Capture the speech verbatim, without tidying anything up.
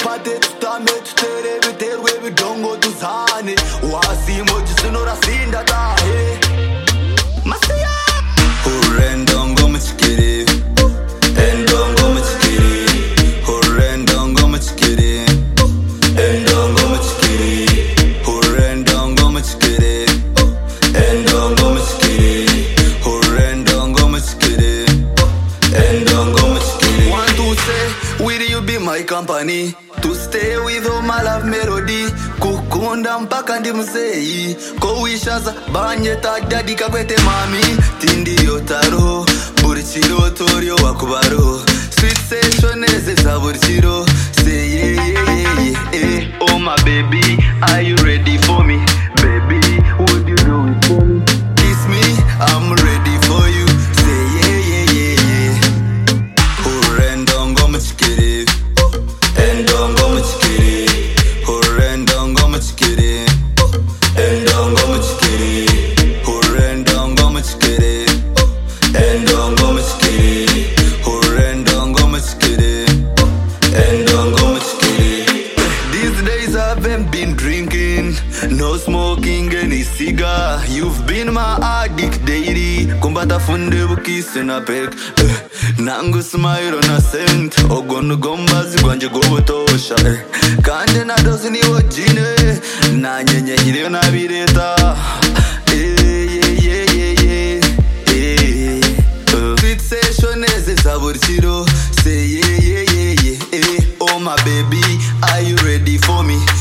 Pate tutame tutere biterwe bidongo tuzane wasimo jisunora sinda tahe Masiya Horendongo mchikiri Endongo mchikiri Horendongo mchikiri Endongo mchikiri Horendongo mchikiri Endongo mchikiri Horendongo mchikiri Endongo mchikiri Want to say, will you be my company? To stay with all my love melody Kukunda mpaka ndi mzei Kowishaza banyeta daddy kakwete mami Tindi yotaro Burichiro torio wakubaro Sweet session eze za burichiro Say yeah yeah yeah yeah Oh my baby, are you ready for me? Baby, would you do it for me? Kiss me, I'm ready for you Say yeah yeah yeah yeah Horendongo mchikiri Endongo mchikiri Horendongo mchikiri Endongo mchikiri Horendongo mchikiri Endongo mchikiri Horendongo mchikiri Endongo mchikiri These days I haven't been drinking No smoking any cigar You've been my addict daily Kumbata funde bukise na pek eh. Nangu smile on a scent Ogono gombazi gwanje gobotosha eh. Kande na dozi ni wajine Na nyenye hilio na bireta eh, yeah, yeah, yeah, yeah, yeah. uh. Sweet session eze saburichiro Say yeah, yeah, yeah, yeah, yeah. Oh my baby, are you ready for me?